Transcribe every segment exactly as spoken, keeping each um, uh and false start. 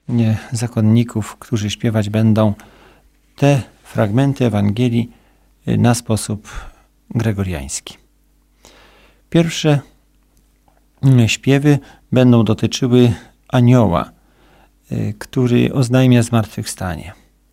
nie, zakonników, którzy śpiewać będą te fragmenty Ewangelii na sposób gregoriański. Pierwsze śpiewy będą dotyczyły anioła, który oznajmia zmartwychwstanie.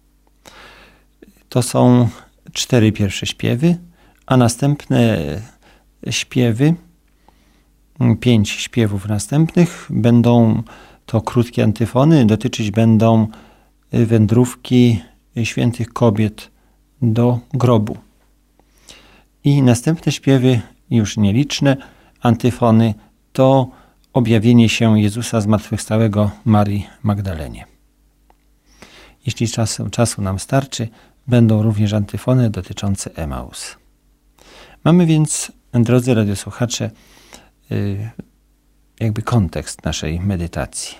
To są cztery pierwsze śpiewy, a następne śpiewy, pięć śpiewów następnych, będą to krótkie antyfony, dotyczyć będą wędrówki świętych kobiet do grobu. I następne śpiewy, już nieliczne antyfony, to objawienie się Jezusa zmartwychwstałego Marii Magdalenie. Jeśli czasu, czasu nam starczy, będą również antyfony dotyczące Emaus. Mamy więc, drodzy radiosłuchacze, jakby kontekst naszej medytacji.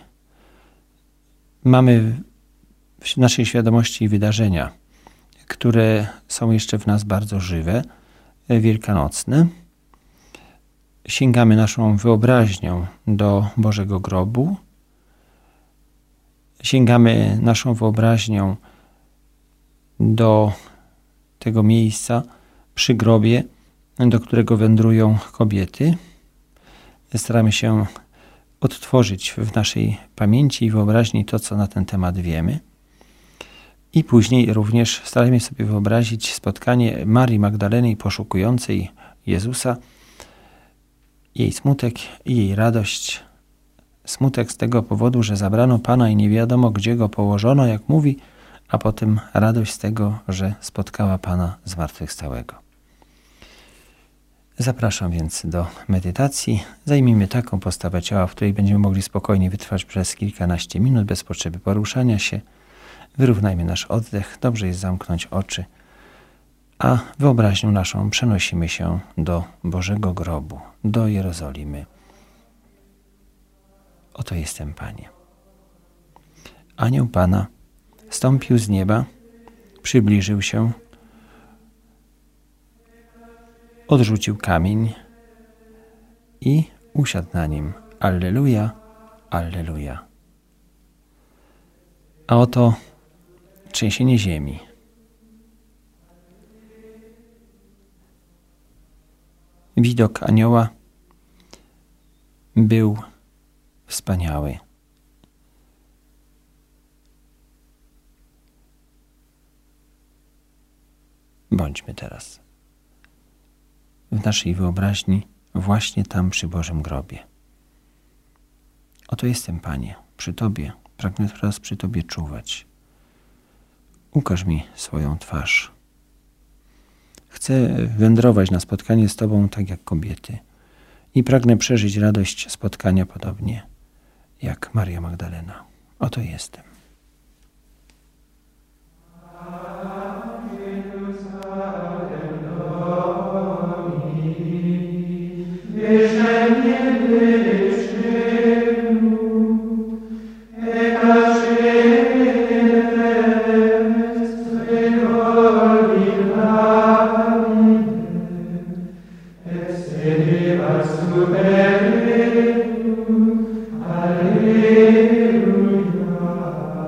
Mamy w naszej świadomości wydarzenia, które są jeszcze w nas bardzo żywe, wielkanocne. Sięgamy naszą wyobraźnią do Bożego grobu. Sięgamy naszą wyobraźnią do tego miejsca przy grobie, do którego wędrują kobiety. Staramy się odtworzyć w naszej pamięci i wyobraźni to, co na ten temat wiemy. I później również staramy sobie wyobrazić spotkanie Marii Magdaleny poszukującej Jezusa, jej smutek i jej radość. Smutek z tego powodu, że zabrano Pana i nie wiadomo, gdzie go położono, jak mówi, a potem radość z tego, że spotkała Pana zmartwychwstałego. Zapraszam więc do medytacji. Zajmijmy taką postawę ciała, w której będziemy mogli spokojnie wytrwać przez kilkanaście minut bez potrzeby poruszania się. Wyrównajmy nasz oddech, dobrze jest zamknąć oczy, a wyobraźnią naszą przenosimy się do Bożego grobu, do Jerozolimy. Oto jestem, Panie. Anioł Pana stąpił z nieba, przybliżył się, odrzucił kamień i usiadł na nim. Alleluja, alleluja. A oto trzęsienie ziemi. Widok anioła był wspaniały. Bądźmy teraz w naszej wyobraźni właśnie tam przy Bożym grobie. Oto jestem, Panie, przy Tobie, pragnę teraz przy Tobie czuwać. Ukaż mi swoją twarz. Chcę wędrować na spotkanie z Tobą tak jak kobiety i pragnę przeżyć radość spotkania podobnie jak Maria Magdalena. Oto jestem. Alleluia.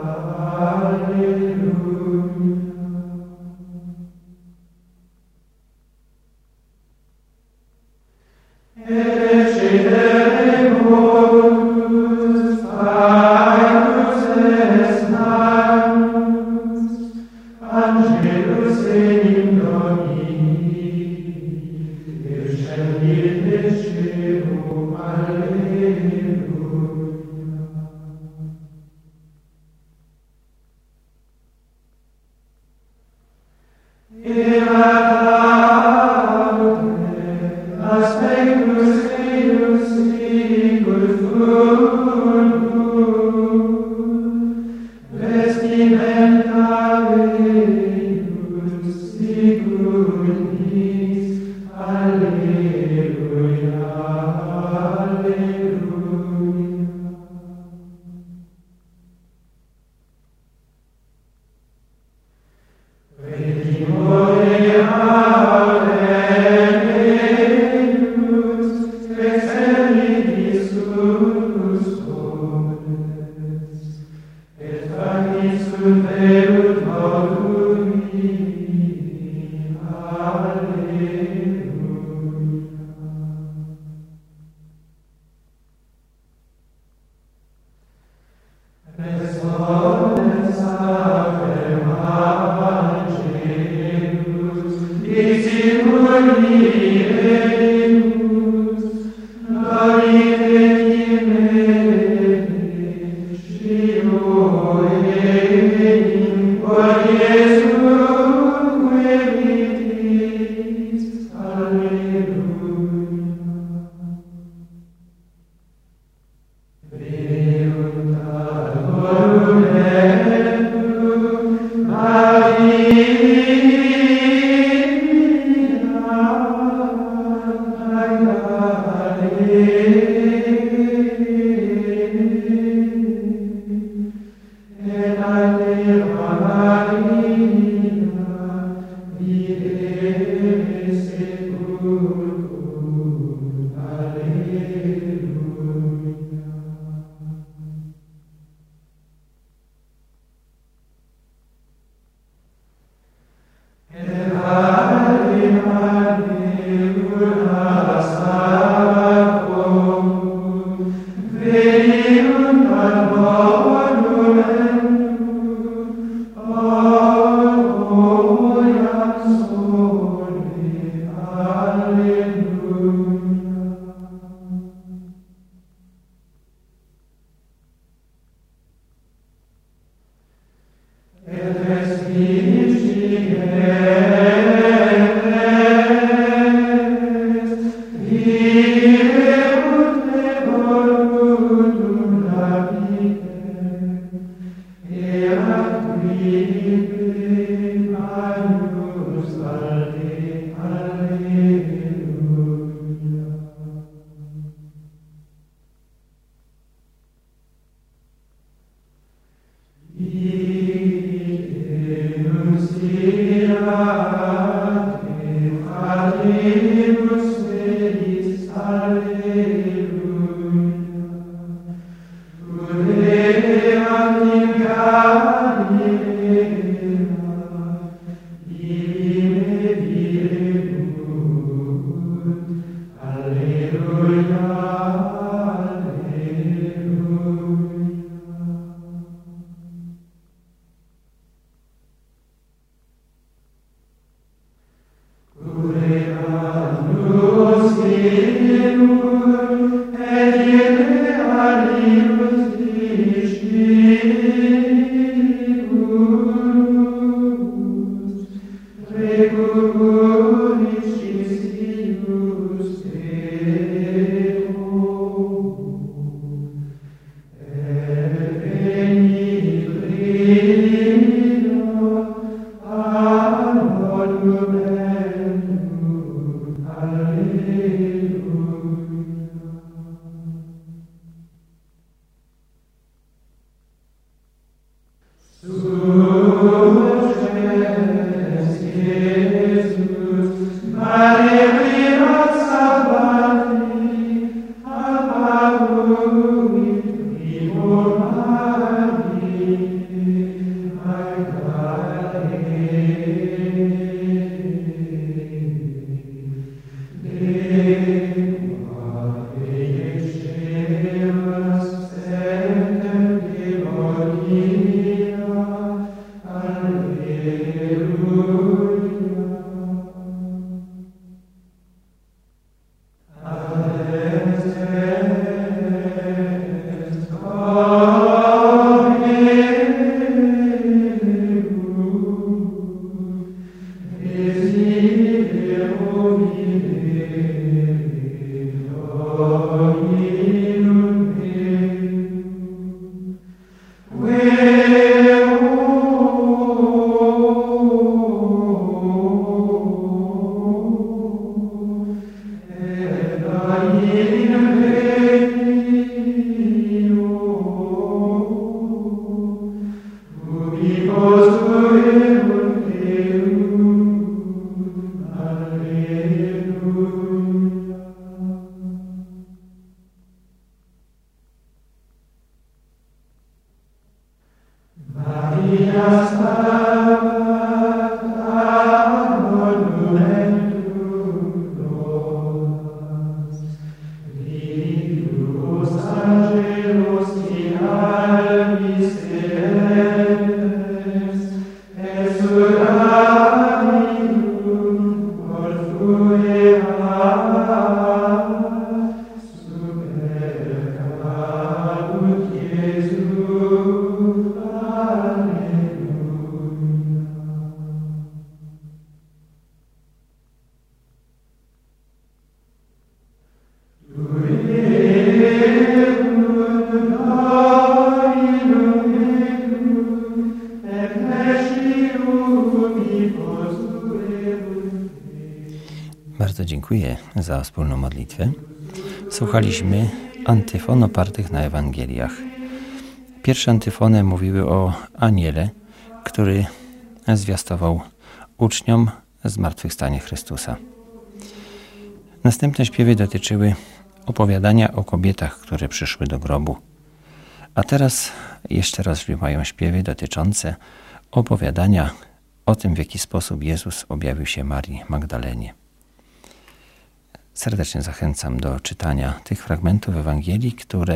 Bardzo dziękuję za wspólną modlitwę. Słuchaliśmy antyfon opartych na Ewangeliach. Pierwsze antyfony mówiły o aniele, który zwiastował uczniom zmartwychwstanie Chrystusa. Następne śpiewy dotyczyły opowiadania o kobietach, które przyszły do grobu. A teraz jeszcze raz mają śpiewy dotyczące opowiadania o tym, w jaki sposób Jezus objawił się Marii Magdalenie. Serdecznie zachęcam do czytania tych fragmentów Ewangelii, które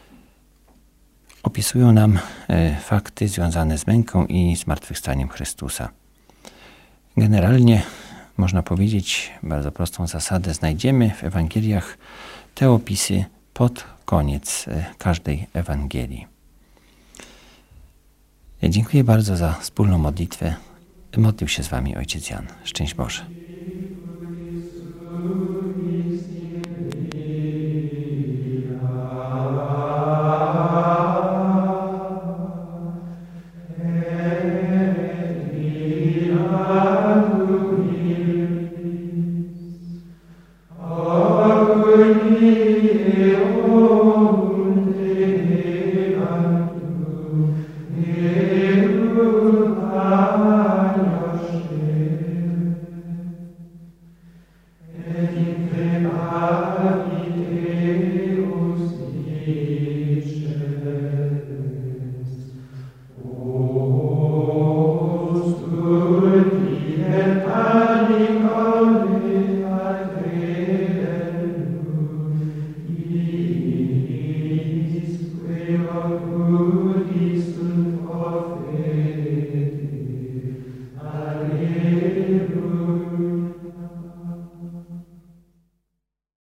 opisują nam fakty związane z męką i zmartwychwstaniem Chrystusa. Generalnie można powiedzieć, bardzo prostą zasadę, znajdziemy w Ewangeliach te opisy pod koniec każdej Ewangelii. Dziękuję bardzo za wspólną modlitwę. Modlił się z Wami Ojciec Jan. Szczęść Boże.